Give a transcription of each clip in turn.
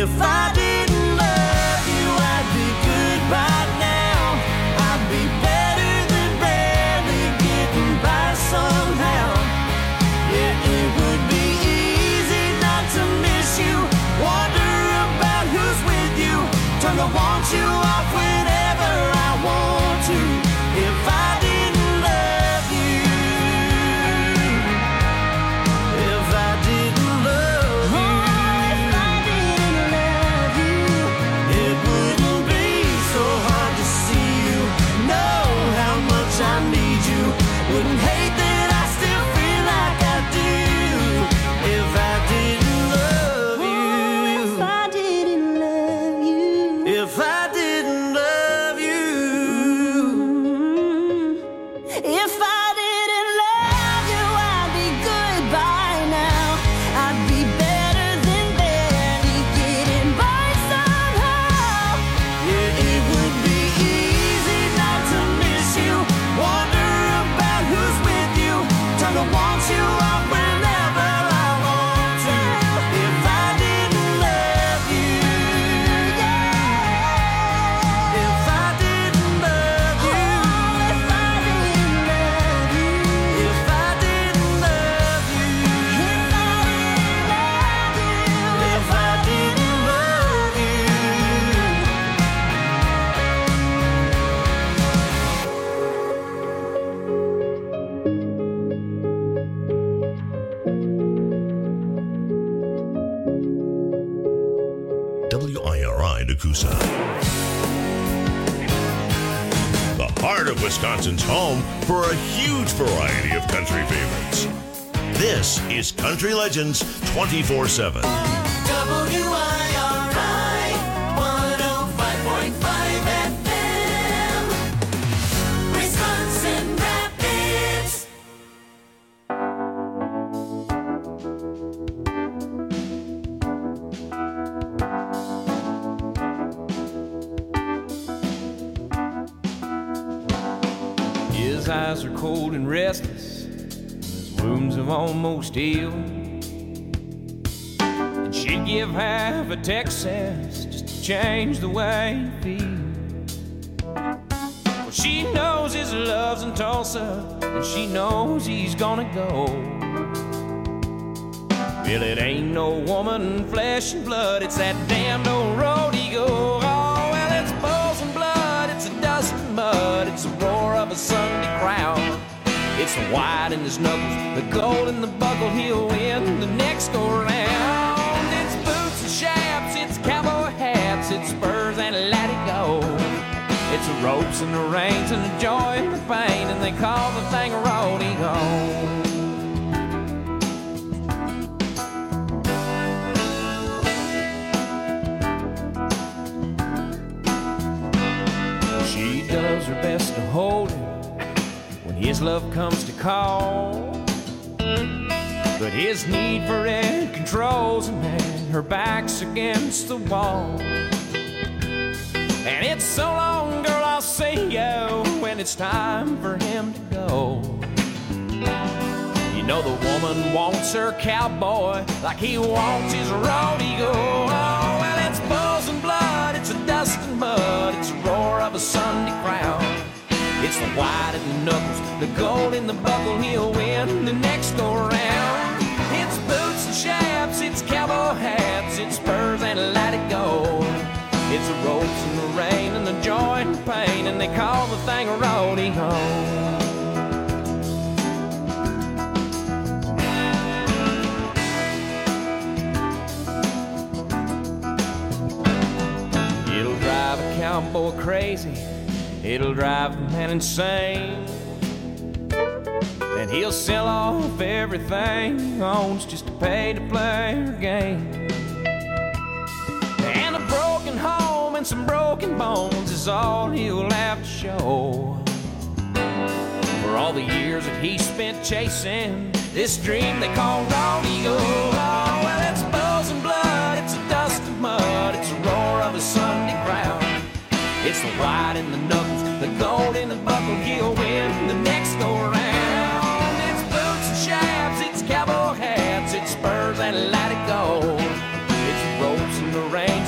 If I didn't love you, I'd be good right now. I'd be better than barely getting by somehow. Yeah, it would be easy not to miss you. Wonder about who's with you. Turn the want you off whenever I want to. If I didn't love you, if I didn't love you, if I didn't love you, it wouldn't be so hard to see you. Know how much I need you. Wouldn't hate that I still feel like I do. If I didn't love you, if I didn't love you, if I didn't love you, if I didn't love you, I'd be good by now. I'd be better than barely getting by somehow. Yeah, it would be easy not to miss you. Wonder about who's with you. Turn to want you off whenever I want to. If I didn't love you, yeah. If I didn't love you, if I didn't love you, if I didn't love you, if I didn't love you, WIRI Nakusa. The heart of Wisconsin's home for a huge variety of country favorites. This is Country Legends 24/7. WIRI 105.5 FM, Wisconsin Rapids. His eyes are cold and restless, his wounds have almost healed. And she'd give half a Texas just to change the way he feels. Well, she knows his love's in Tulsa, and she knows he's gonna go. Well, it ain't no woman, flesh and blood, it's that damned old road he go. Oh, well, it's bulls and blood, it's a dust and mud, it's the roar of a Sunday crowd. It's the white in his knuckles, the gold in the buckle, he'll win the next go round. It's boots and chaps, it's cowboy hats, it's spurs and let it go. It's the ropes and the reins and the joy and the pain, and they call the thing a rodeo. She does her best to hold him when his love comes to call. But his need for it controls him, and her back's against the wall. And it's so long, girl, I'll see you when it's time for him to go. You know the woman wants her cowboy like he wants his rodeo. Oh, well, it's bulls and blood, it's a dust and mud, it's a roar of a Sunday crowd. It's the white in the knuckles, the gold in the buckle, he'll win the next go round. It's boots and chaps, it's cowboy hats, it's spurs and let it go. It's the ropes and the rain and the joy and the pain, and they call the thing a rodeo. It'll drive a cowboy crazy, it'll drive a man insane, and he'll sell off everything he owns just to pay to play her game. And a broken home and some broken bones is all he'll have to show for all the years that he spent chasing this dream they call rodeo. Oh, well, it's bulls and blood, it's a dust and mud, it's a roar of a Sunday crowd. It's the white in the knuckles, the gold in the buckle, he'll win the next go round. It's boots and chaps, it's cowboy hats, it's spurs and let it go. It's ropes and the rain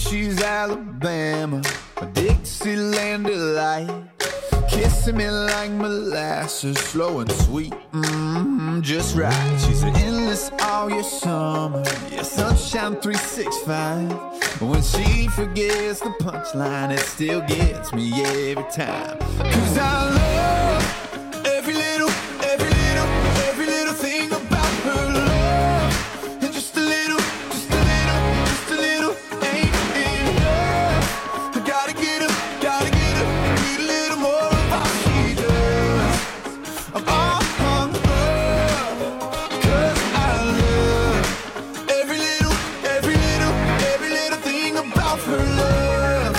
she's Alabama, a Dixieland delight. Kissing me like molasses, slow and sweet, just right. She's an endless all year summer, yeah, sunshine 365. When she forgets the punchline, it still gets me every time. 'Cause I love every little thing about her love. And just a little ain't enough. I gotta get her, need a little more of what she does. I'm all hung up, 'cause I love every little thing about her love.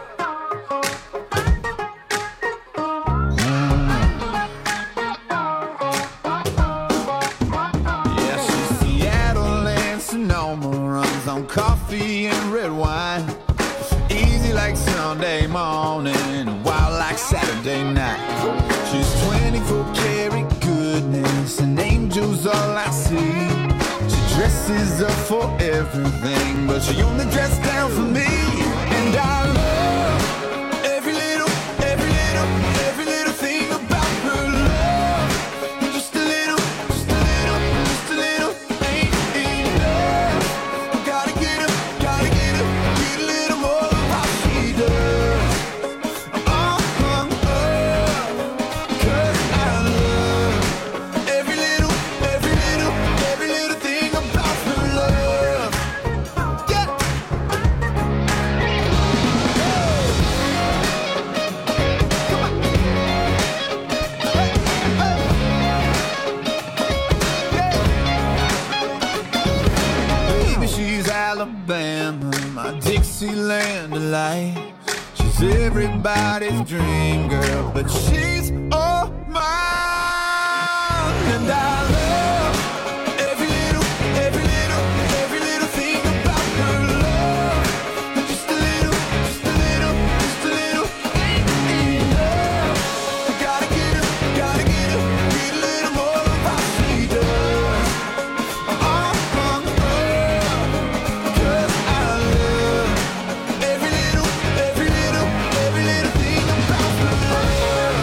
Yeah, she's Seattle and Sonoma, runs on coffee and red wine. Easy like Sunday morning, wild like Saturday night. She's 24 karat goodness, and angels all I see. She dresses up for everything, but she only dressed down for me. And I love every little thing about her love. And just a little ain't enough. I gotta get her, need a little more of what she does. I'm all hung up, 'cause I love every little thing about her love. Yeah. Baby, she's Alabama, my Dixieland delight. She's everybody's dream girl, but she's all mine. And I love every little thing about her love. And just a little ain't enough. I gotta get her, need a little more of what she does. I'm all hung up, 'cause I love every little thing about her love.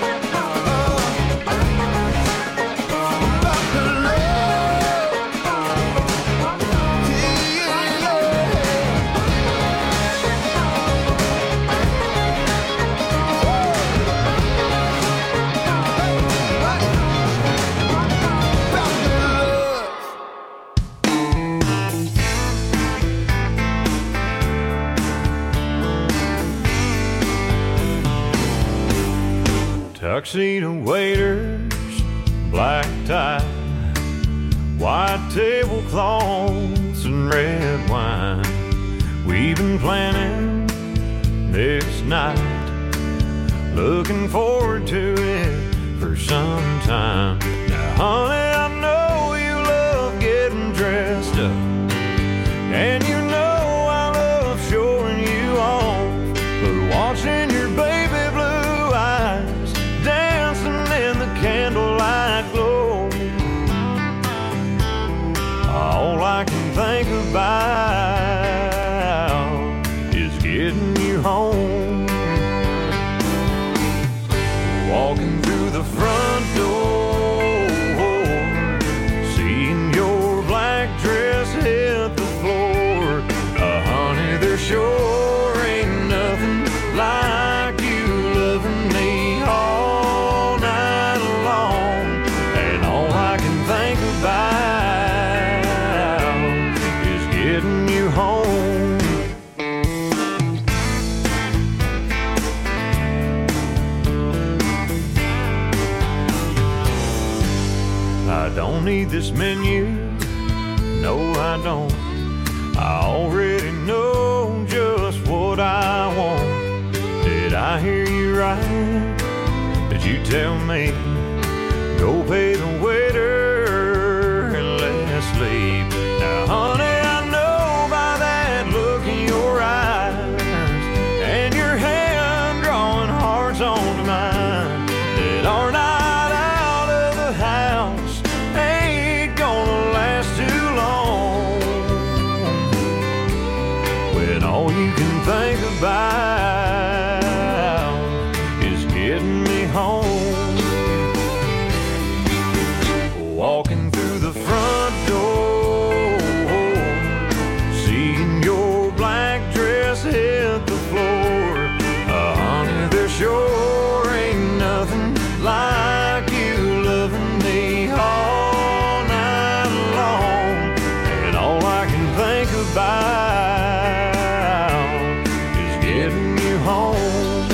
About her love. About her love. Tuxedo waiters, black tie, white tablecloths and red wine. We've been planning this night, looking forward to it for some time. Now, honey, I know you love getting dressed up, and you know I love showing you off, but watching your baby blue eyes dancing in the candlelight glow, all I can think about is getting you home. Walking through the front door, seeing your black dress hit the floor. Honey, there sure ain't nothing like you loving me all night long. And all I can think about is getting you home. I don't need this menu, no I don't. I already know just what I want. Did I hear you right? Did you tell me go pay the waiter and let's leave? Now honey, I know by that look in your eyes and your hand drawing hearts onto mine that our night out of the house ain't gonna last too long. when all you can think about is getting me home. Walking through the front door, seeing your black dress hit the floor. Honey, there sure ain't nothing like you loving me all night long. And all I can think about is getting you home.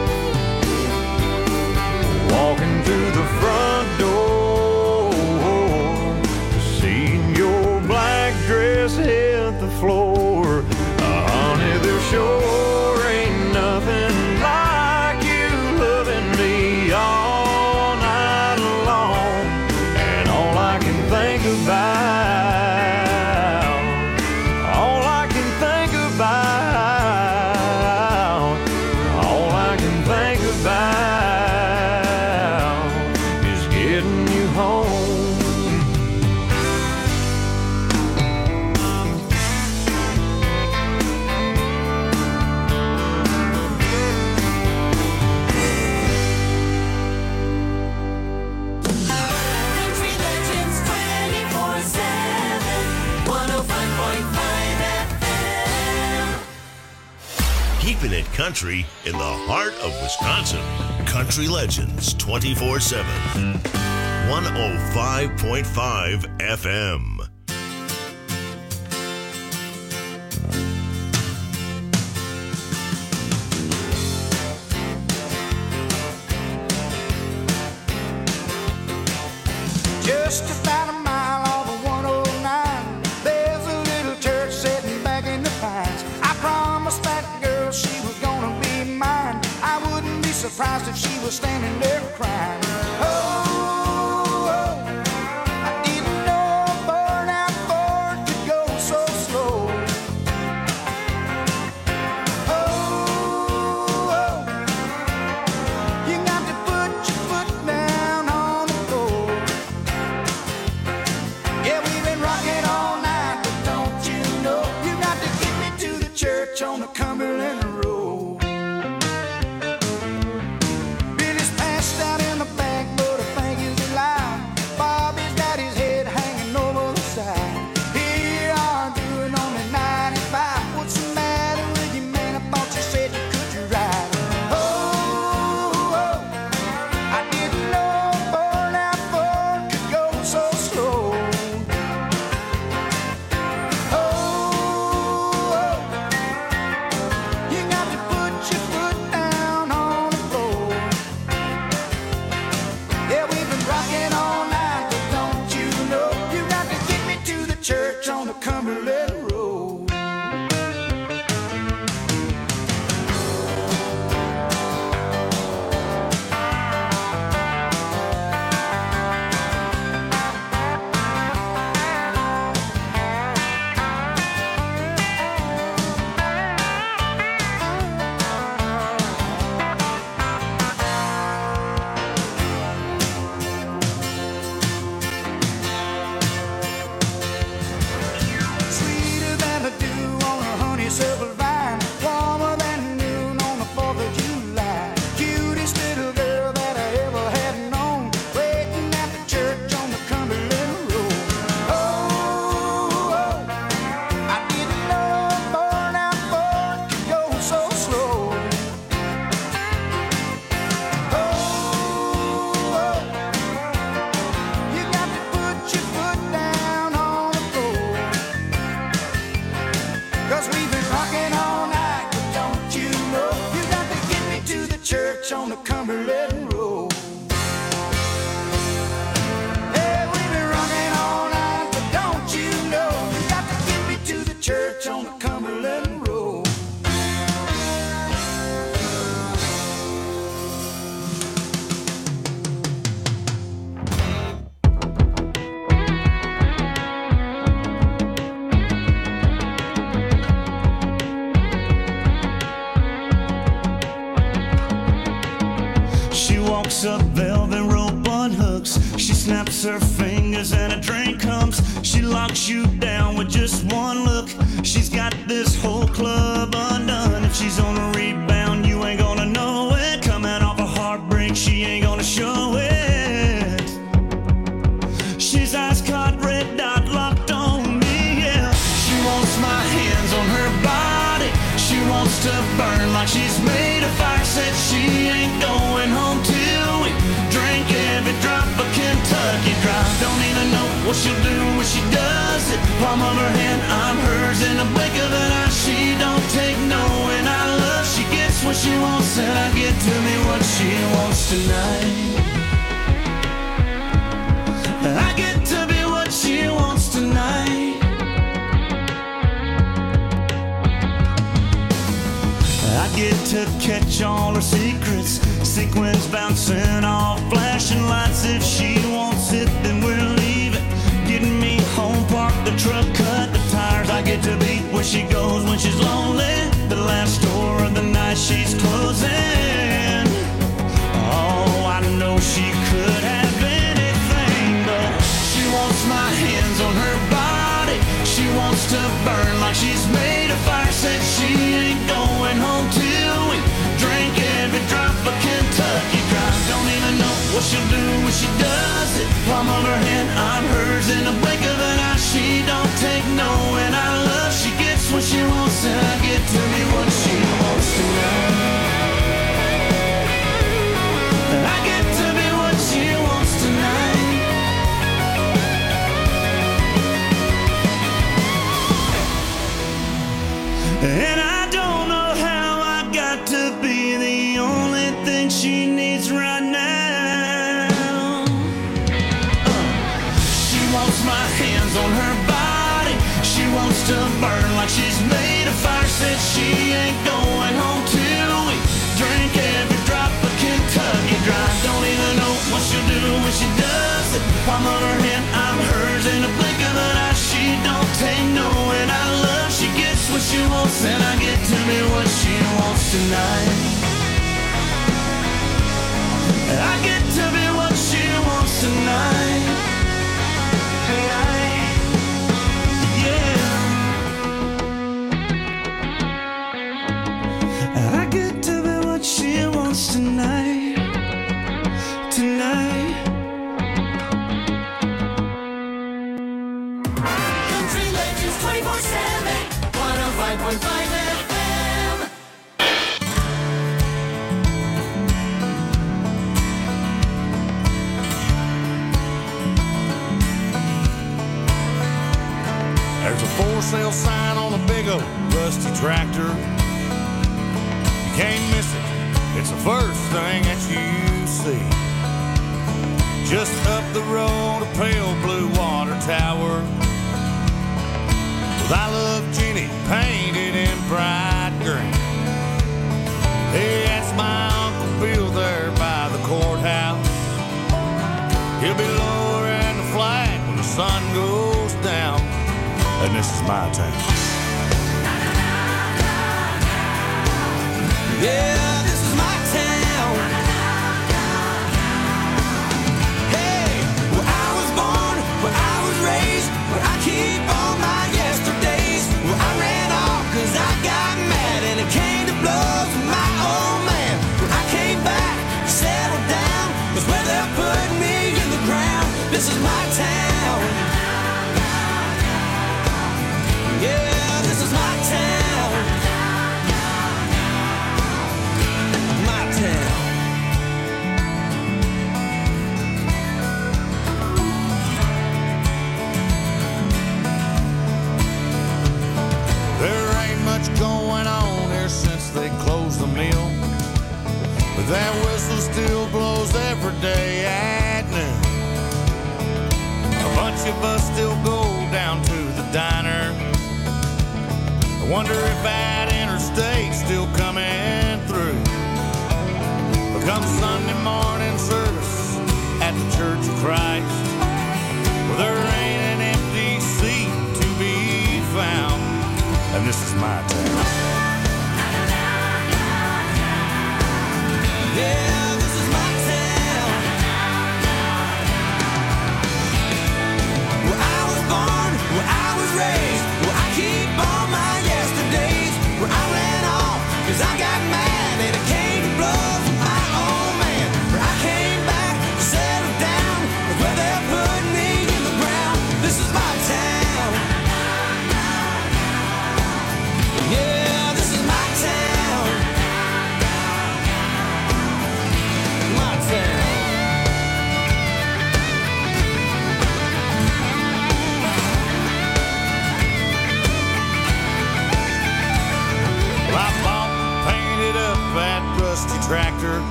Walking through the front door, seeing your black dress hit the floor. Honey, there sure ain't nothing like you loving me all night long. And all I can think about, all I can think about, all I can think about is getting you home. Country Legends 24/7, 105.5 FM. Keeping it country in the heart of Wisconsin. Country Legends 24/7. 105.5 FM. Just about a mile off of 109, there's a little church sitting back in the pines. I promised that girl she was gonna be mine. I wouldn't be surprised if she was standing there crying. Oh, I didn't know a burnout Ford could go so slow. Oh, you got to put your foot down on the floor. Yeah, we've been rocking all night, but don't you know you got to get me to the church on the Cumberland Road. Billy's passed out in the back, but I think he's alive. Bobby's got his head hanging over the side. Here you are doing only 95. What's the matter with you, man? I thought you said you could ride. Oh, I didn't know a burnout Ford could go so slow. You got to put your foot down on the floor. Yeah, we've been rocking all night, but don't you know you got to get me to the church on the Cumberland Road. Sweeter than the dew on a honeysuckle vine, warmer than noon on the 4th of July. Cutest little girl that I ever had known, waiting at the church on the Cumberland Road. Oh, I didn't know a burnout Ford could go so slow. Oh, you got to put your foot down on the floor. 'Cause we've been rocking all night, but don't you know you got to get me to the church on the Cumberland Road. Hey, we've been rocking all night, but don't you know you got to get me to the church on the Cumberland Road. She walks up velvet rope on hooks. She snaps her fingers and a drink comes. She locks you down with just one look. She's got this whole a club undone. If she's on a rebound, you ain't gonna know it. Coming off a heartbreak, she ain't gonna show it. She's ice caught, red dot locked on me, yeah. She wants my hands on her body. She wants to burn like she's made of fire. Said she ain't going home till we drink every drop of Kentucky Dry. Don't even know what she'll do when she does it. Palm of her hand, I'm hers in a blink of an eye. She don't take no, and I love. She gets what she wants, and I get to me what she wants tonight. I get to be what she wants tonight. I get to catch all her secrets. Sequins bouncing off flashing lights. If she wants it, then we'll leave it. Getting me home, park the truck, cut the tires. I get to be where she goes when she's lonely. The last store of the night she's closing. Oh, I know she could have anything, but she wants my hands on her body. She wants to burn like she's made of fire. Said she ain't going home till we drink every drop of Kentucky Dry. Don't even know what she'll do when she does it. Palm of her hand, I'm hers in a blink of an eye. She don't take no, and I love. She gets what she wants, and I get to me what she wants tonight. I get to be what she wants tonight. And I don't know how I got to be the only thing she needs right now. She wants my hands on her body. She wants to burn like she's made of fire. Said she ain't going home till we drink every drop of Kentucky Dry. Don't even know what she'll do when she does it. Palm of her hand, I'm hers in a blink of an eye. She don't take no, and I love. She gets what she wants, and I get to me what she wants tonight. I get to be what she wants tonight. Yeah. I get to be what she wants tonight. Tonight. Country Legends 24/7, 105.5 FM. There's a for sale sign on a big old rusty tractor. You can't miss it. It's the first thing that you see. Just up the road, a pale blue water tower with I Love Jenny painted in bright green. Hey, that's my Uncle Bill there by the courthouse. He'll be lowering the flag when the sun goes down. And this is my town. Yeah, this is my town. Hey, where I was born, where I was raised, where I keep all my yesterdays. Where I ran off 'cause I got mad and it came to blows with my old man. Where I came back, settled down, 'cause where they're putting me in the ground. This is my town. Yeah, this is my town. My town. There ain't much going on here since they closed the mill, but that whistle still blows every day at noon. A bunch of us still go down to the diner. I wonder if that interstate's still coming through. But come Sunday morning service at the Church of Christ, well, there ain't an empty seat to be found. And this is my town. Yeah, this is my town. Where I was born, where I was raised, where I keep all my yesterdays.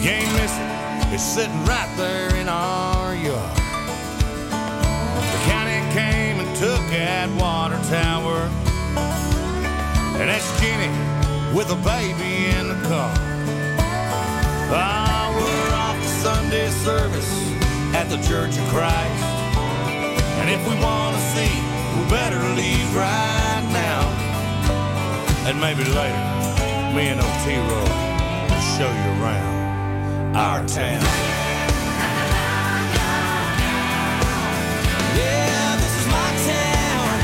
You ain't missing. It's sitting right there in our yard. The county came and took that water tower, and that's Jenny with a baby in the car. Ah, we're off to Sunday service at the Church of Christ, and if we want to see, we better leave right now. And maybe later, me and Otero will show you around our town. Yeah, this is my town.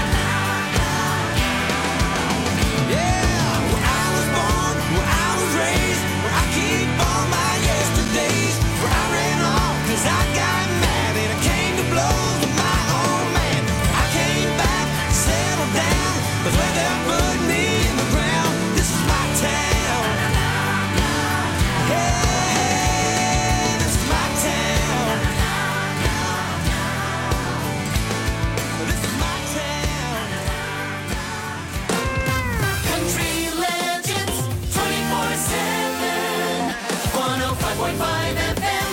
Yeah, where I was born, where I was raised, where I keep all my yesterdays, where I ran off 'cause I got mad and I came to blows with my own man. I came back, settled down, 'cause where they put me in the ground. This is my town. Hey, this is my town. This is my town. Country Legends 24/7 105.5 FM.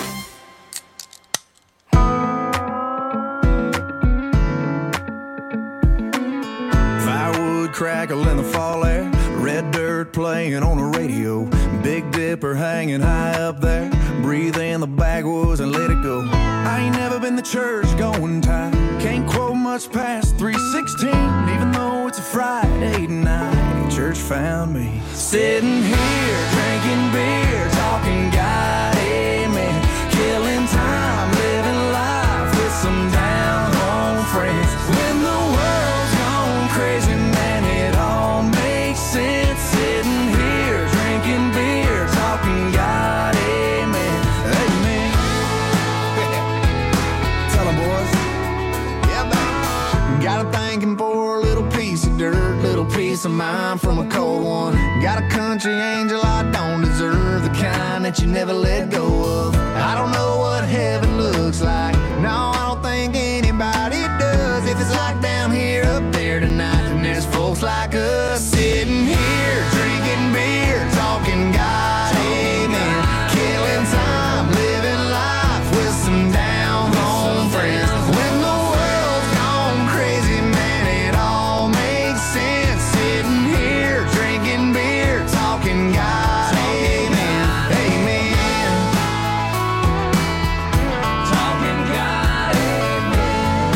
Firewood crackle in the fall air, red dirt playing on the radio, Big Dipper hanging high up there, breathe in the backwoods and let it go. I ain't never been to church going time, can't quote much past 3:16, even though it's a Friday night. Church found me sitting here drinking beer, talking God, amen, killing time, living life with some down home friends. When the world's gone crazy, man, it all makes sense. Sitting here drinking beer, talking God, amen, amen. Tell 'em, boys. Yeah, man. Got a thanking for a little piece of dirt, little piece of mind from a cold one. Got a country angel I don't deserve, the kind that you never let go of. I don't know what heaven looks like, no, I don't think anybody does. If it's like down here, up there tonight, then there's folks like us sitting here drinking beer, talking God, amen, killing time, living life with some down home friends. When the world's gone crazy, man, it all makes sense. Sitting here drinking beer, talking God, amen, amen, talking God, amen.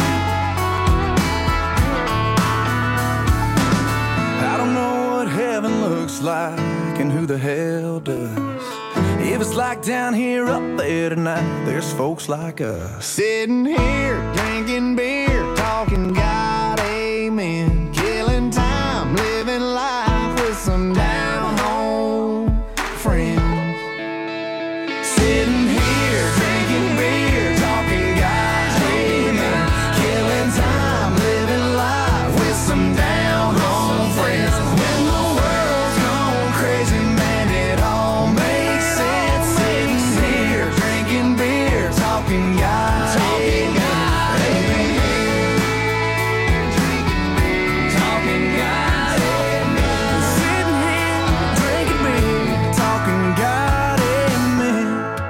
I don't know what heaven looks like and who the hell does. If it's like down here, up there tonight, there's folks like us sitting here drinking beer, talking God, amen, killing time, living life with some down home friends. Sitting here drinking beer, talking God, amen, killing time, living life with some down home friends. When the world's gone crazy, man, it all makes sense. Sitting here drinking beer, talking God, amen, amen. Talking God, amen. Sitting here drinking beer, talking God, amen.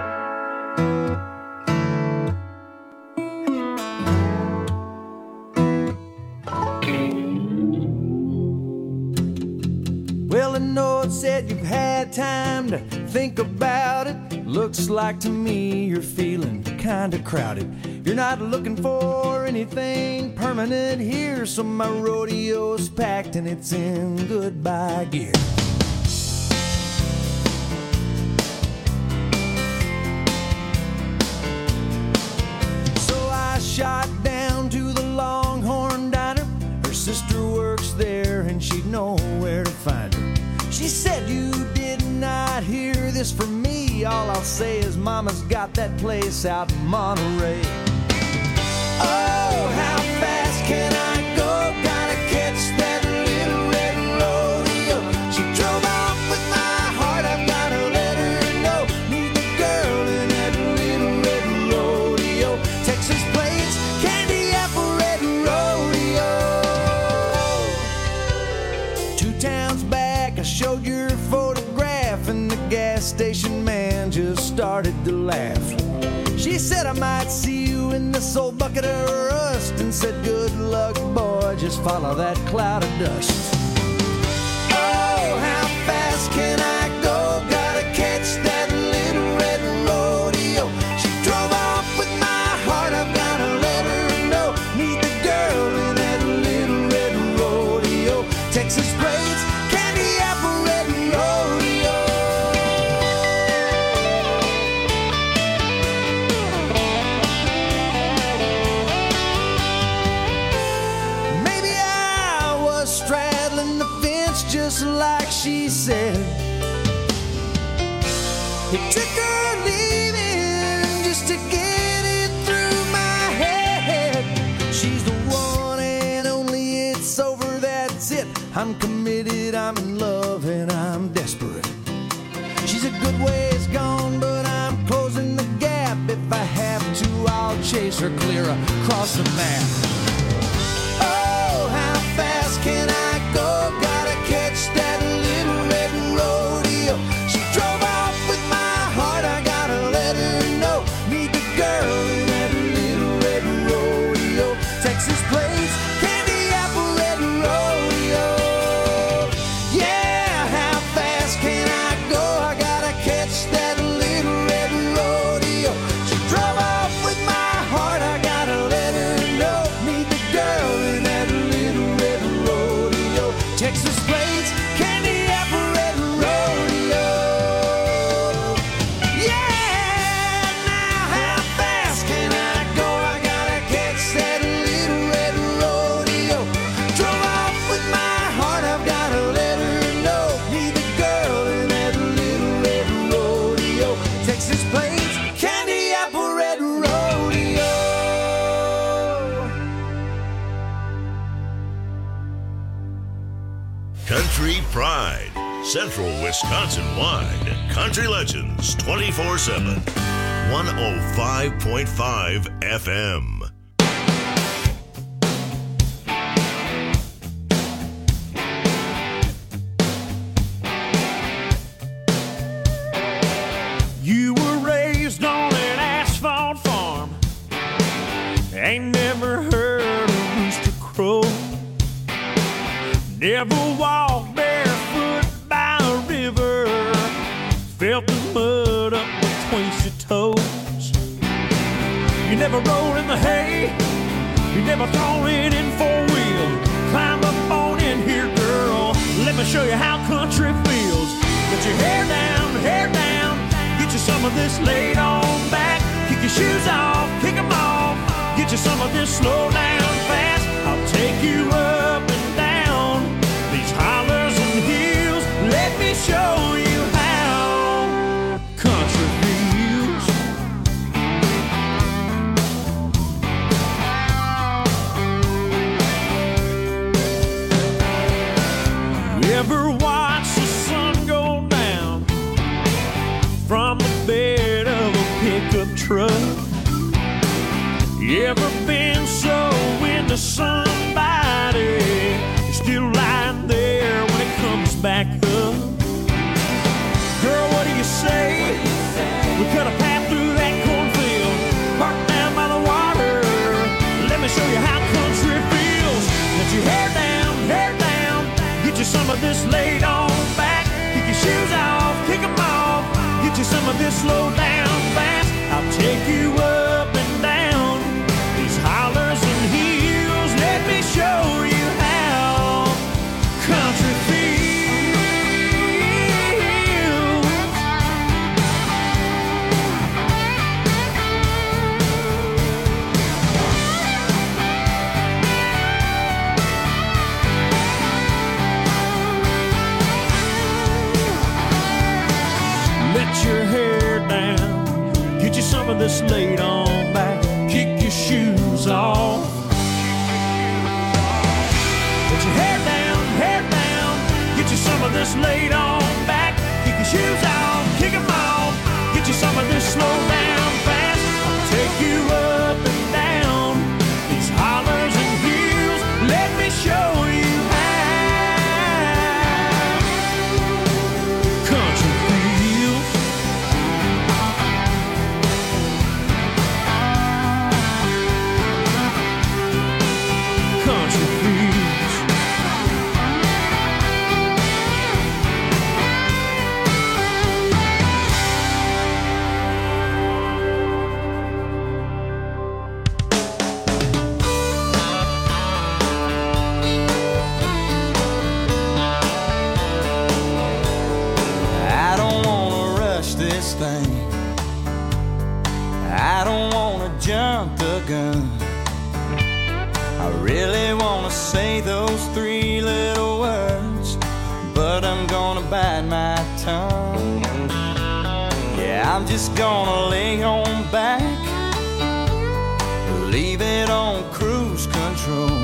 Well, I know it said you've had time to think about it. Looks like to me you're feeling kinda crowded. You're not looking for anything permanent here, so my rodeo's packed and it's in goodbye gear. So I shot down to the Longhorn Diner. Her sister works there and she'd know where to find her. She said you did not hear this from me. All I'll say is Mama's got that place out in Monterey. Oh, how fast can I go? Gotta catch that little red rodeo. She drove off with my heart, I've gotta let her know. Meet the girl in that little red rodeo. Texas plains, candy apple red rodeo. 2 towns back, I showed your photograph, and the gas station man just started to laugh. She said, I might see you in this old bucket of rust, and said, good luck, boy, just follow that cloud of dust. Oh, how fast can I go? Gotta catch that little red rodeo. She drove off with my heart, I've gotta let her know. Meet the girl in that little red rodeo. Texas braids, candy apple red rodeo. Maybe I was straddling the fence just like she said. It took her leaving just to get it through my head. She's the one and only, it's over, that's it. I'm committed, I'm in love, and I'm desperate. She's a good ways gone, but I'm closing the gap. If I have to, I'll chase her clear across the map. Oh, how fast can I go? Gotta catch that little red rodeo. She drove off with my heart, I gotta let her know. Meet the girl in that little red rodeo. Texas plains, candy apple red rodeo. Yeah, how fast can I go? I gotta catch that little red rodeo. She drove off with my heart, I gotta let her know. Meet the girl in that little red rodeo. Texas plains, candy apple red rodeo. Yeah, now how fast can I go? I gotta catch that little red rodeo. Drove off with my heart, I've gotta let her know. Meet the girl in that little red rodeo. Texas plains, candy apple red rodeo. Country Pride, Central Wisconsin wide. Country Legends 24/7. 105.5 FM. You were raised on an asphalt farm. Ain't never heard a rooster crow. Never walked barefoot by a river. Felt the mud up between your toes. You never rolled in the hay. You never thrown it in four-wheel. Climb up on in here, girl. Let me show you how country feels. Get your hair down. Get you some of this laid on back. Kick your shoes off, kick 'em off. Get you some of this slow down fast. I'll take you up and down these hollers and hills. Let me show you how country feels. You ever watch the sun go down from the bed of a pickup truck? You ever been so into somebody you're still lying there when it comes back up? Girl, what do you say? We cut a path through that cornfield, parked down by the water. Let me show you how country feels. Get your hair down, get you some of this laid on back. Kick your shoes off, kick 'em off. Get you some of this slow down fast. I'll take you up and down these hollers and hills. Let me show you how country feels. Let your hair down, get you some of this laid on back. Kick your shoes off. Let your hair down, get you some of this laid on back. Kick your shoes off, kick 'em off. Get you some of this slow down fast. I'll take you up and down these hollers and hills. Let me show you how country feels. out the gun. I really wanna say those three little words, but I'm gonna bite my tongue. Yeah, I'm just gonna lay on back, leave it on cruise control.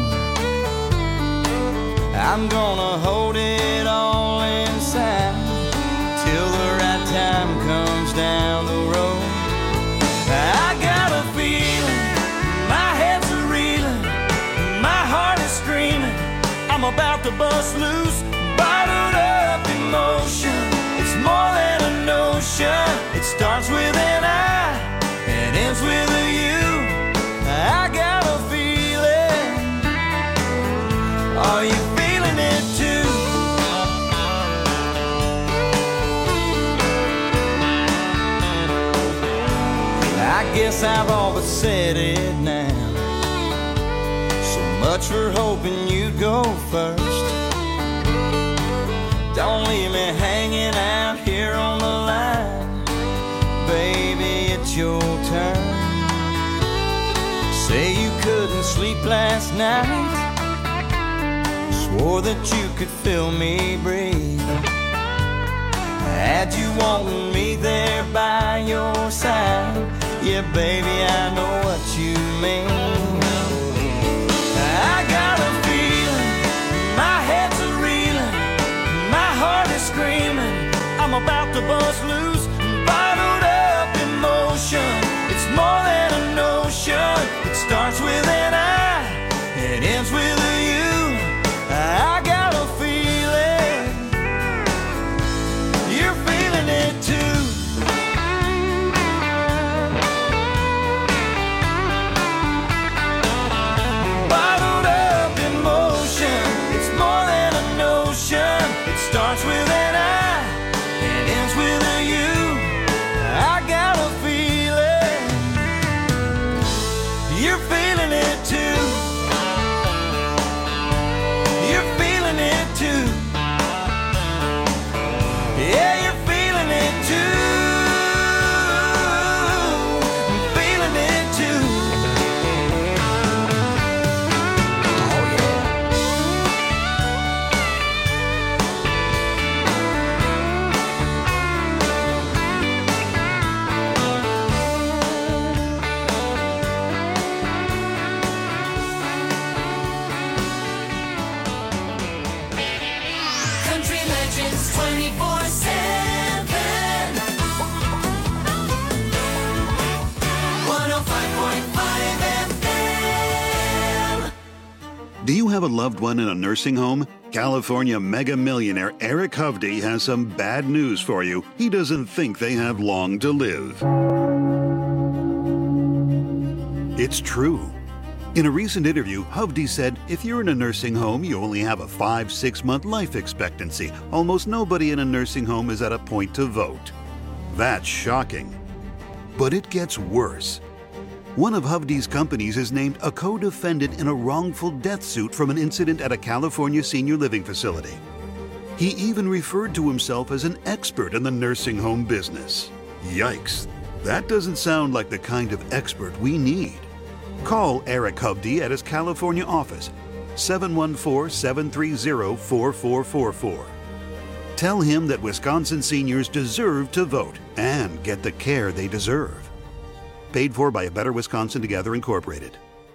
I'm gonna hold it all inside till the right time comes down the road. I got a feeling, my head's a reeling, my heart is screaming, I'm about to bust loose, bottled up emotion. It's more than a notion. It starts with an I and ends with a you. I got a feeling. Are you feeling it too? I guess I've all but said it now. So much for hoping you'd go first. Don't leave me hanging out here on the line. Baby, it's your turn. Say you couldn't sleep last night, swore that you could feel me breathe. Had you wanting me there by your side. Yeah, baby, I know what you mean. I got a feeling, my head's a reeling, my heart is screaming, I'm about to bust loose, bottled up emotion. It's more than a notion. It starts with an I, it ends with a you. I got a feeling, you're feeling it too. Bottled up emotion, it's more than a notion. It starts with an I, it ends with a you. I got a feeling, you're feeling it too. You're feeling it too. Yeah, you're feeling it too. I'm feeling it too. Oh yeah. Country Legends 24/7. 105.5 FM. Do you have a loved one in a nursing home? California mega millionaire Eric Hovde has some bad news for you. He doesn't think they have long to live. It's true. In a recent interview, Hovde said, if you're in a nursing home, you only have a 5-6 month life expectancy. Almost nobody in a nursing home is at a point to vote. That's shocking. But it gets worse. One of Hovde's companies is named a co-defendant in a wrongful death suit from an incident at a California senior living facility. He even referred to himself as an expert in the nursing home business. Yikes. That doesn't sound like the kind of expert we need. Call Eric Hovde at his California office, 714-730-4444. Tell him that Wisconsin seniors deserve to vote and get the care they deserve. Paid for by A Better Wisconsin Together, Incorporated.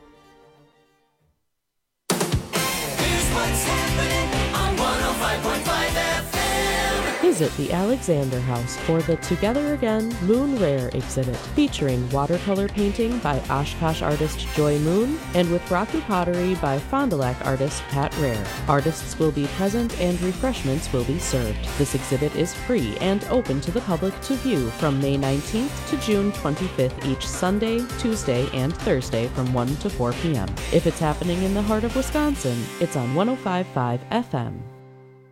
Here's what's happening on 105.5 FM. Visit the Alexander House for the Together Again Moon Rare exhibit, featuring watercolor painting by Oshkosh artist Joy Moon and with Rocky pottery by Fond du Lac artist Pat Rare. Artists will be present and refreshments will be served. This exhibit is free and open to the public to view from May 19th to June 25th each Sunday, Tuesday, and Thursday from 1 to 4 p.m. If it's happening in the heart of Wisconsin, it's on 105.5 FM.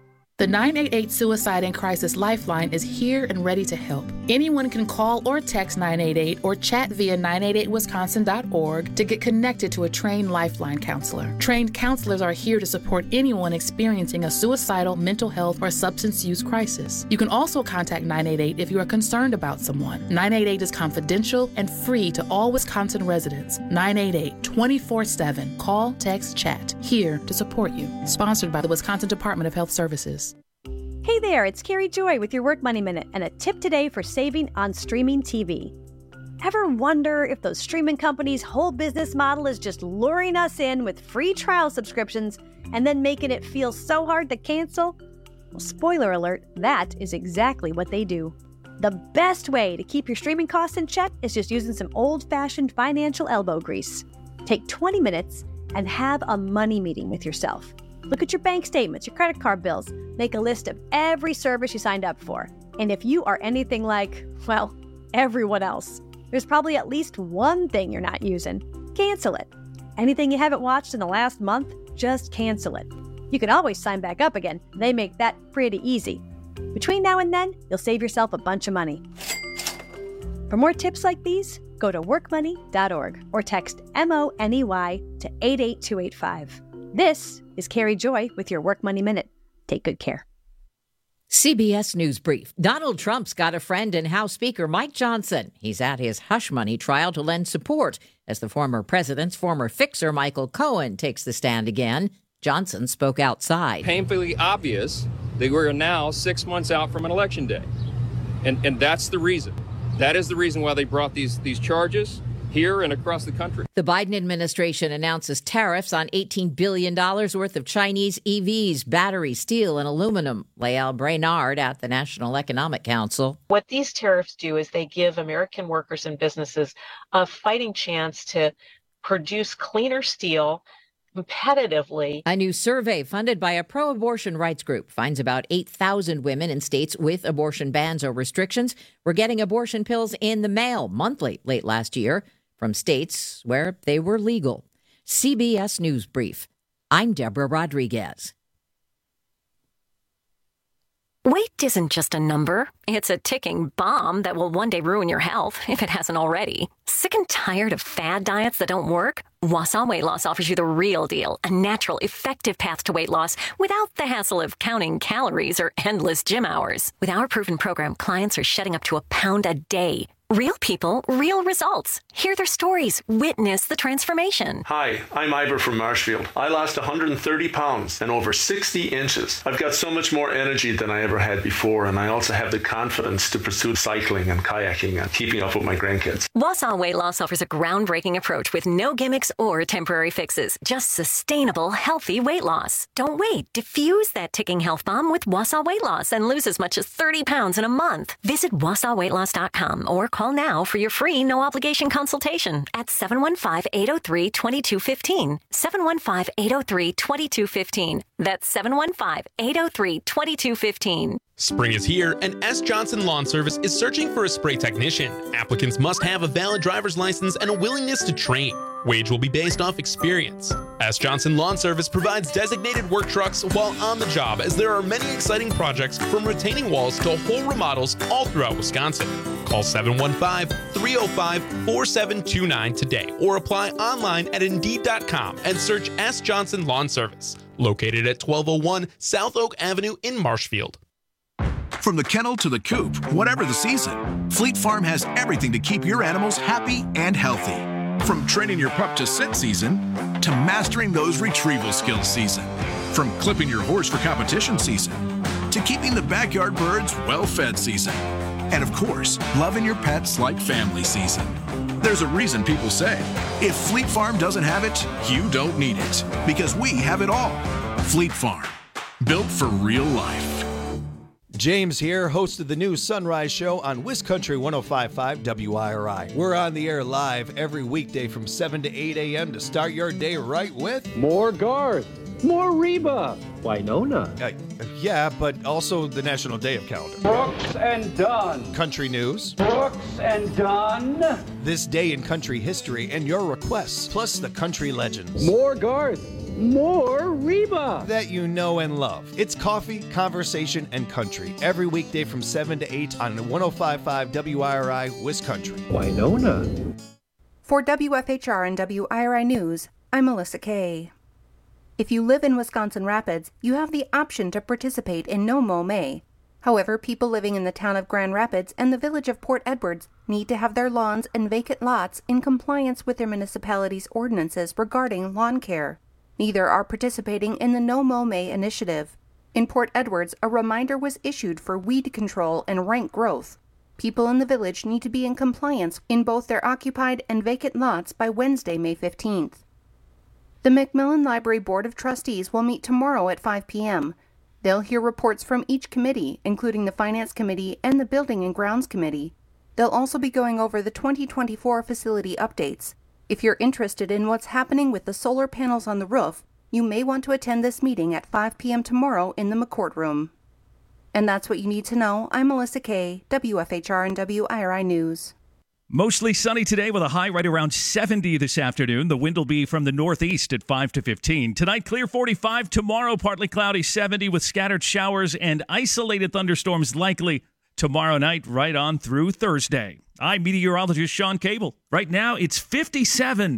The 988 Suicide and Crisis Lifeline is here and ready to help. Anyone can call or text 988 or chat via 988wisconsin.org to get connected to a trained Lifeline counselor. Trained counselors are here to support anyone experiencing a suicidal, mental health, or substance use crisis. You can also contact 988 if you are concerned about someone. 988 is confidential and free to all Wisconsin residents. 988 24/7. Call, text, chat. Here to support you. Sponsored by the Wisconsin Department of Health Services. Hey there, it's Carrie Joy with your Work Money Minute and a tip today for saving on streaming TV. Ever wonder if those streaming companies' whole business model is just luring us in with free trial subscriptions and then making it feel so hard to cancel? Well, spoiler alert, that is exactly what they do. The best way to keep your streaming costs in check is just using some old-fashioned financial elbow grease. Take 20 minutes and have a money meeting with yourself. Look at your bank statements, your credit card bills. Make a list of every service you signed up for. And if you are anything like, well, everyone else, there's probably at least one thing you're not using. Cancel it. Anything you haven't watched in the last month, just cancel it. You can always sign back up again. They make that pretty easy. Between now and then, you'll save yourself a bunch of money. For more tips like these, go to workmoney.org or text MONEY to 88285. This is Carrie Joy with your Work Money Minute. Take good care. CBS News Brief. Donald Trump's got a friend in House Speaker Mike Johnson. He's at his hush money trial to lend support as the former president's former fixer Michael Cohen takes the stand again. Johnson spoke outside. Painfully obvious that we're now 6 months out from an election day. And that's the reason. That is the reason why they brought these charges here and across the country. The Biden administration announces tariffs on $18 billion worth of Chinese EVs, batteries, steel, and aluminum. Lael Brainard at the National Economic Council. What these tariffs do is they give American workers and businesses a fighting chance to produce cleaner steel competitively. A new survey funded by a pro-abortion rights group finds about 8,000 women in states with abortion bans or restrictions were getting abortion pills in the mail monthly late last year from states where they were legal. CBS News Brief. I'm Deborah Rodriguez. Weight isn't just a number. It's a ticking bomb that will one day ruin your health, if it hasn't already. Sick and tired of fad diets that don't work? Wausau Weight Loss offers you the real deal, a natural, effective path to weight loss without the hassle of counting calories or endless gym hours. With our proven program, clients are shedding up to a pound a day. Real people, real results. Hear their stories. Witness the transformation. Hi, I'm Ivor from Marshfield. I lost 130 pounds and over 60 inches. I've got so much more energy than I ever had before, and I also have the confidence to pursue cycling and kayaking and keeping up with my grandkids. Wausau Weight Loss offers a groundbreaking approach with no gimmicks or temporary fixes. Just sustainable, healthy weight loss. Don't wait. Diffuse that ticking health bomb with Wausau Weight Loss and lose as much as 30 pounds in a month. Visit WausauWeightLoss.com or call now for your free no-obligation consultation at 715-803-2215. 715-803-2215. That's 715-803-2215. Spring is here, and S. Johnson Lawn Service is searching for a spray technician. Applicants must have a valid driver's license and a willingness to train. Wage will be based off experience. S. Johnson Lawn Service provides designated work trucks while on the job, as there are many exciting projects from retaining walls to whole remodels all throughout Wisconsin. Call 715-305-4729 today or apply online at Indeed.com and search S. Johnson Lawn Service, located at 1201 South Oak Avenue in Marshfield. From the kennel to the coop, whatever the season, Fleet Farm has everything to keep your animals happy and healthy. From training your pup to sit season to mastering those retrieval skills season. From clipping your horse for competition season to keeping the backyard birds well-fed season. And of course, loving your pets like family season. There's a reason people say, if Fleet Farm doesn't have it, you don't need it. Because we have it all. Fleet Farm, built for real life. James here, host of the new Sunrise Show on WisCountry 105.5 WIRI. We're on the air live every weekday from 7 to 8 a.m. to start your day right with more Garth, more Reba, Winona. Yeah, but also the National Day of Calendar. Brooks and Dunn. Country news. Brooks and Dunn. This day in country history and your requests, plus the country legends. More Garth, More Reba! That you know and love. It's coffee, conversation, and country. Every weekday from 7 to 8 on 105.5 WIRI Wisconsin. Winona. For WFHR and WIRI News, I'm Melissa Kay. If you live in Wisconsin Rapids, you have the option to participate in No Mow May. However, people living in the town of Grand Rapids and the village of Port Edwards need to have their lawns and vacant lots in compliance with their municipality's ordinances regarding lawn care. Neither are participating in the No Mow May initiative. In Port Edwards, a reminder was issued for weed control and rank growth. People in the village need to be in compliance in both their occupied and vacant lots by Wednesday, May 15th. The Macmillan Library Board of Trustees will meet tomorrow at 5 p.m. They'll hear reports from each committee, including the Finance Committee and the Building and Grounds Committee. They'll also be going over the 2024 facility updates. If you're interested in what's happening with the solar panels on the roof, you may want to attend this meeting at 5 p.m. tomorrow in the McCourt Room. And that's what you need to know. I'm Melissa Kay, WFHR and WIRI News. Mostly sunny today with a high right around 70 this afternoon. The wind will be from the northeast at 5 to 15. Tonight, clear 45. Tomorrow, partly cloudy 70 with scattered showers and isolated thunderstorms likely tomorrow night right on through Thursday. I'm meteorologist Sean Cable. Right now, it's 57.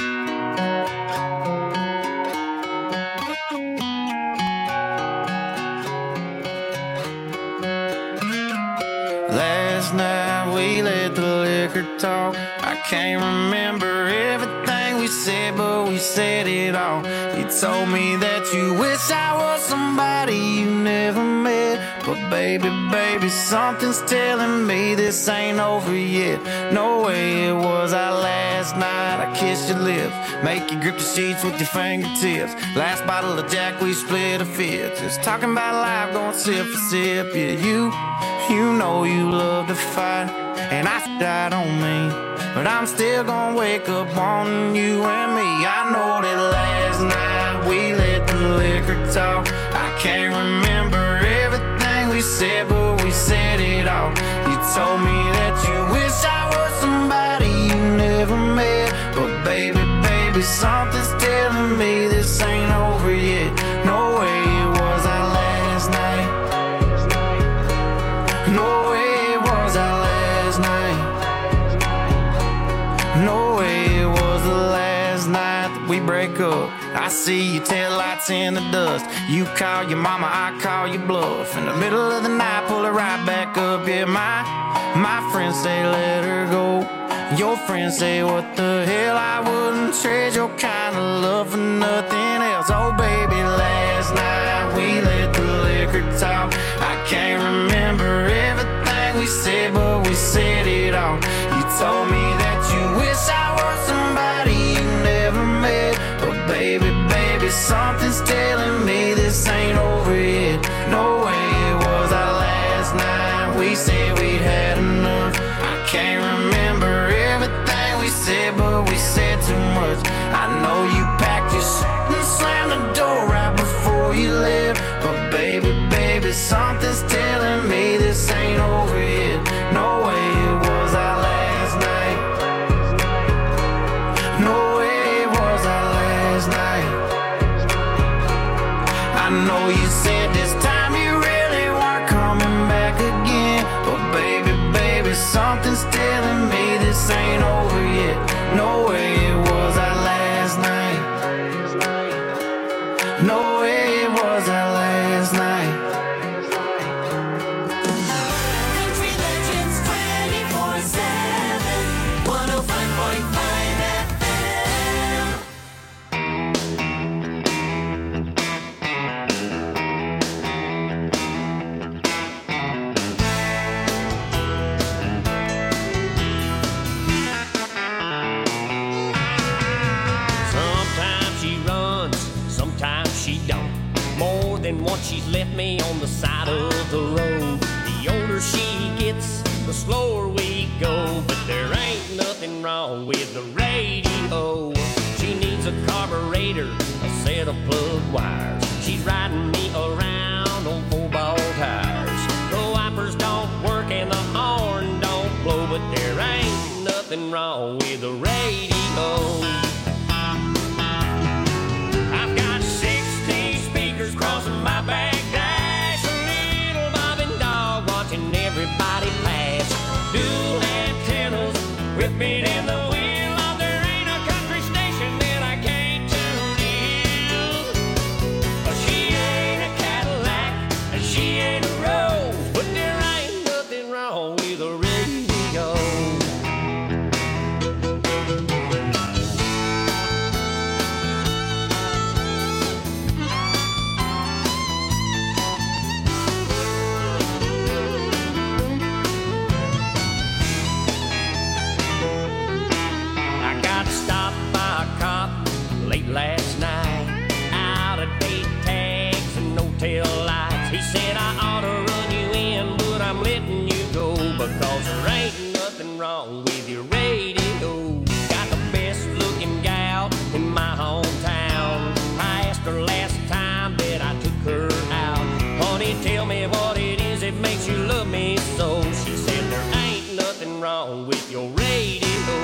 Last night we let the liquor talk. I can't remember everything we said, but we said it all. You told me that you wish I was somebody you never met. But baby, something's telling me this ain't over yet. No way it was our last night. I kissed your lips, make you grip the sheets with your fingertips. Last bottle of Jack, we split a fifth. Just talking about life, going sip for sip. Yeah, you know you love to fight, and I died on me, but I'm still gonna wake up on you and me. I know that last night we let the liquor talk. I can't remember everything we said, but we said it all. You told me that you wish I was somebody you never met. But baby, something's telling me this ain't over yet. No way it was our last night. No way it was our last night. No way it was the last night that we break up. I see your taillights in the dust. You call your mama, I call your bluff. In the middle of the night, pull her right back up. Yeah, my friends say let her go. Your friends say what the hell, I wouldn't trade your kind of love for nothing else. Oh baby, last night we let the liquor talk. I can't remember everything we said, but we said it all. You told me that you wish I was somebody you never met. But baby, something's telling me this ain't over yet. No way it was our last night. We said we'd had enough. I can't remember everything we said, but we said too much. I know you packed your shit and slammed the door right before you left. But baby, something's telling me this ain't over yet. No way it was our last night. No way it was our last night. I know you said this time you really weren't coming back again. But baby, something's telling me this ain't over yet. No way it was our last night. No way it was our last night. Country Legends 24/7, 105.5 FM. Sometimes she runs, sometimes she don't. More than once she's left me on the side of the road. The older she gets, the slower we go. But there ain't nothing wrong with the radio. She needs a carburetor, a set of plug wires. She's riding me around on 4-ball tires. The wipers don't work and the horn don't blow. But there ain't nothing wrong with the radio. I've got whipping in the wind. Lord, there ain't a country station that I can't tune in. She ain't a Cadillac and she ain't a Rose, but there ain't nothing wrong with a radio. I got stopped by a cop late last night, out of date tags and no tail lights. He said I ought to run you in, but I'm letting you go because there ain't nothing wrong with your radio. Got the best looking gal in my hometown. I asked her last time that I took her out, honey, tell me what it is that makes you love me so. She said there ain't nothing wrong with your radio.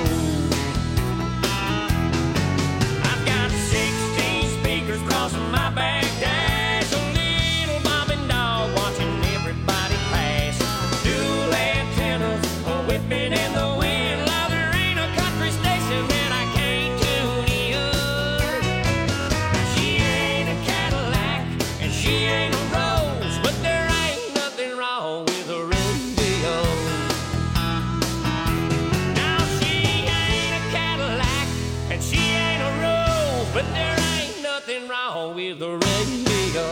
I've got 16 speakers crossing my back dash, a little bobbing dog watching everybody pass, dual antennas whipping in the wind. Lord, there ain't a country station that I can't tune in. She ain't a Cadillac and she ain't a Rose, but there ain't nothing wrong with a radio. Now she ain't a Cadillac and she ain't a Rose, but there ain't nothing wrong with the radio.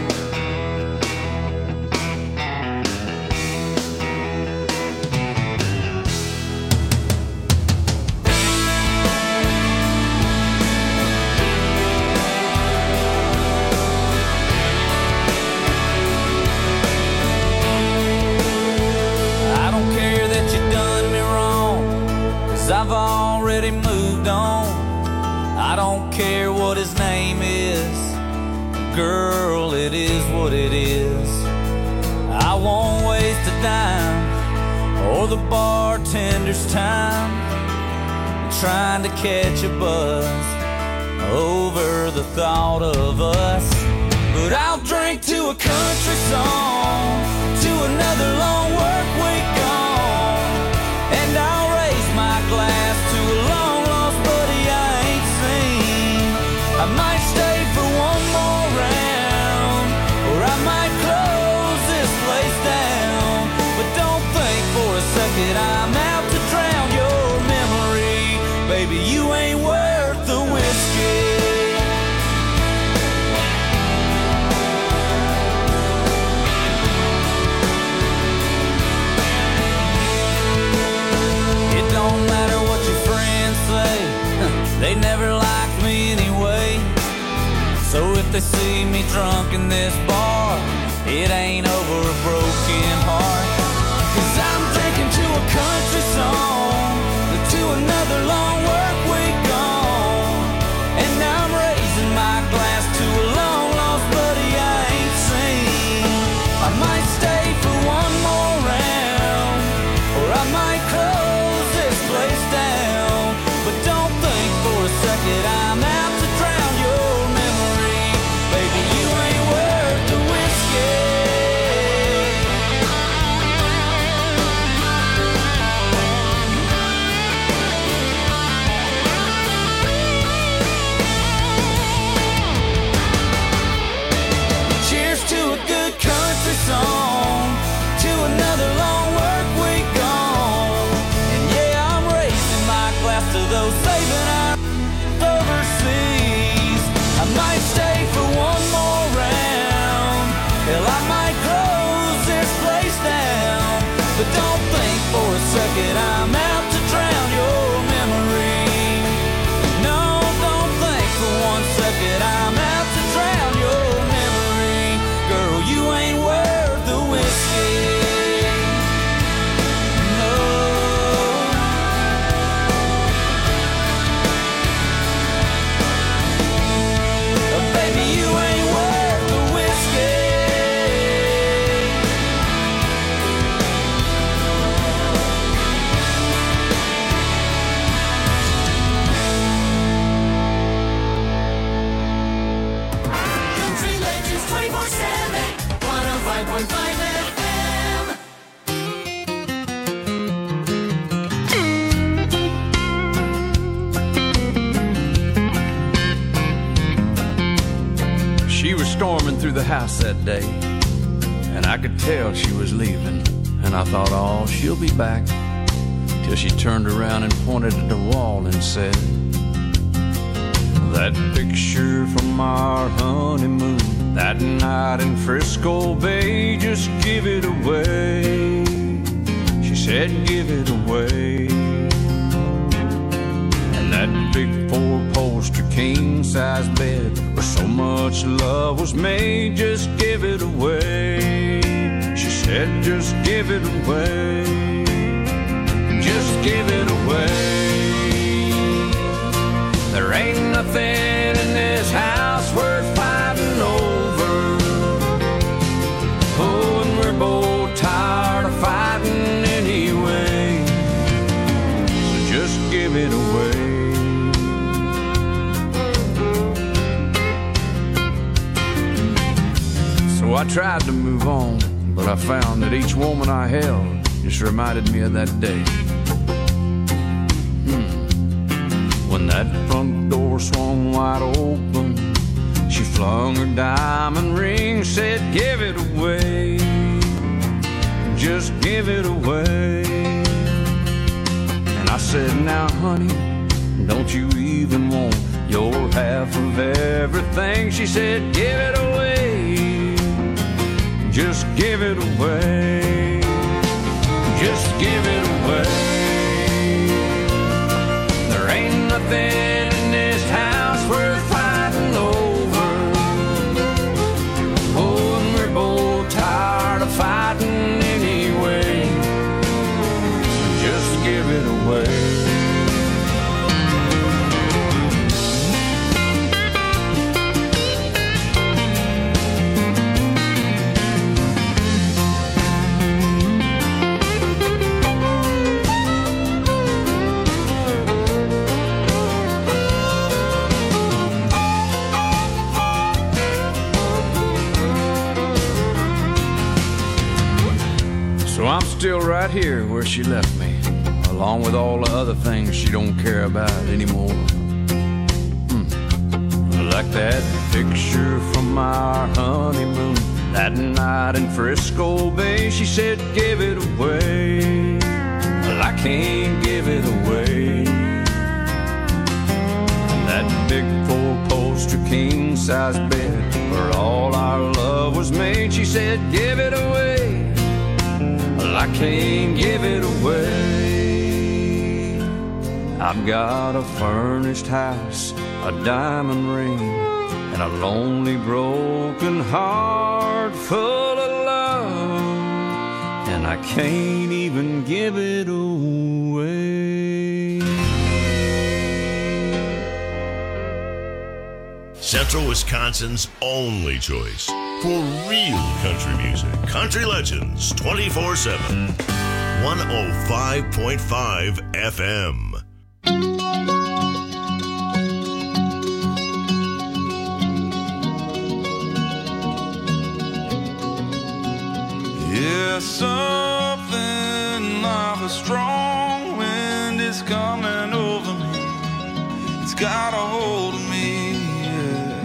I don't care that you done me wrong, 'cause I've already moved on. I don't care what his name is, girl, it is what it is. I won't waste a dime or the bartender's time trying to catch a buzz over the thought of us. But I'll drink to a country song, to another long work week gone, and I'll raise my glass to a long lost buddy I ain't seen. I might stay for one more round, or I might close this place down. But don't think for a second I'm out to drown your memory. Baby, you ain't worth the whiskey. It don't matter what your friends say, they never liked me anyway. So if they see me drunk in this bar, it ain't over a broken heart. 'Cause I'm drinking to a country song, to another long work week gone, and I'm raising my glass to a long lost buddy I ain't seen. I might stay for one more round, or I might close this place down. But don't think for a second I'm out to drown your memory. Baby, you ain't worth the whiskey. Cheers to a good country song, to another long work week gone. And yeah, I'm raising my glass to those saving our overseas. I might stay for one more round, hell, I might close this place down. But don't think for a second I'm out to drown your memory. No, don't think for one second I'm out to drown your memory. Girl, you ain't worth the whiskey. No. Baby, you ain't worth the whiskey. Country Legends 24/7, 105.5 FM. through the house that day, and I could tell she was leaving. And I thought, oh, she'll be back. Till she turned around and pointed at the wall and said, that picture from our honeymoon, that night in Frisco Bay, just give it away. She said, give it away. And that big four-poster king-size bed where so much love was made, just give it away. She said, just give it away. Just give it away. There ain't nothing in this house worth fighting over. Oh, and we're both tired of fighting anyway. So just give it away. So I tried to move on, but I found that each woman I held just reminded me of that day. When that front door swung wide open, she flung her diamond ring, said, give it away. Just give it away. And I said, now honey, don't you even want your half of everything? She said, give it away. Just give it away. Just give it away. There ain't nothing in this house worth fighting over. Oh, and we're both tired of fighting anyway. So just give it away. So I'm still right here where she left me, along with all the other things she don't care about anymore. Like that picture from our honeymoon, that night in Frisco Bay. She said, give it away. Well, I can't give it away. That big four-poster king-size bed where all our love was made. She said, give it away. I can't give it away. I've got a furnished house, a diamond ring, and a lonely broken heart full of love, and I can't even give it away. Central Wisconsin's only choice for real country music. Country Legends 24/7. 105.5 FM. Yeah, something like a strong wind is coming over me. It's got a hold of me, yeah.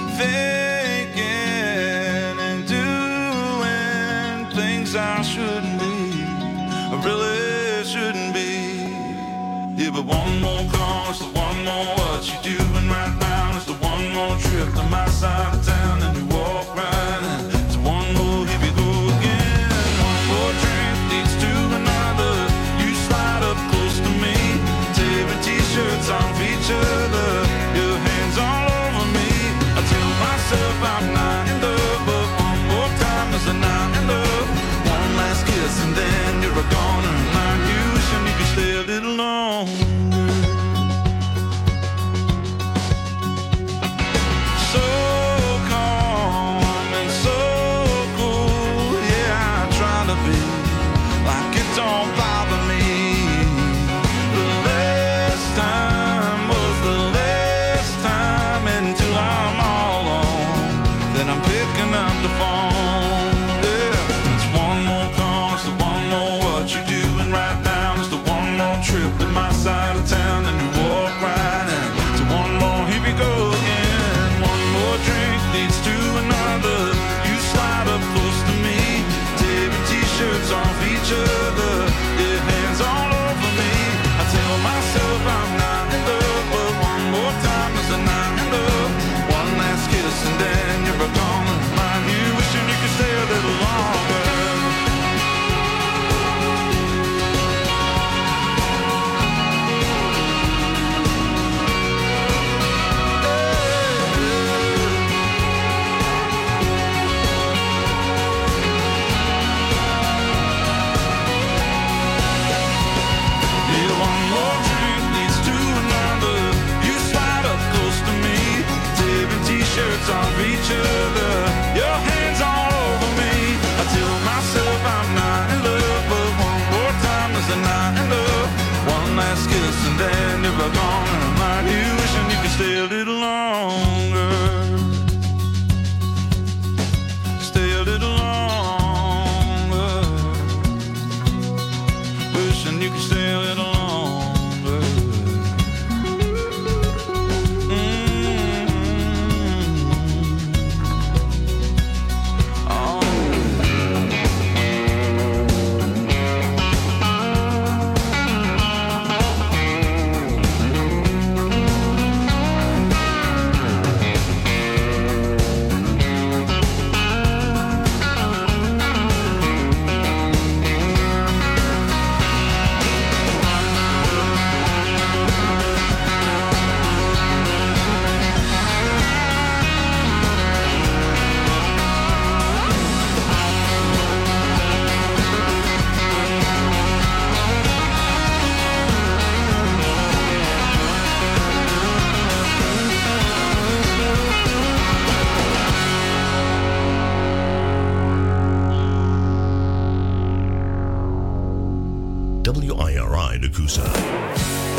Thinking and doing things I shouldn't be, I really shouldn't be. Yeah, but one more call is the one more what you doing right now. It's the one more trip to my side of town, and you walk right in. It's one more, here we go again. One more drink leads to another. You slide up close to me, tearing t-shirts off each other, your hands all over me. I tell myself I'm not in love, but one more time is a not in love. One last kiss and then you're a goner. Like you wishing you could stay a little longer. So WIRI Nakusa.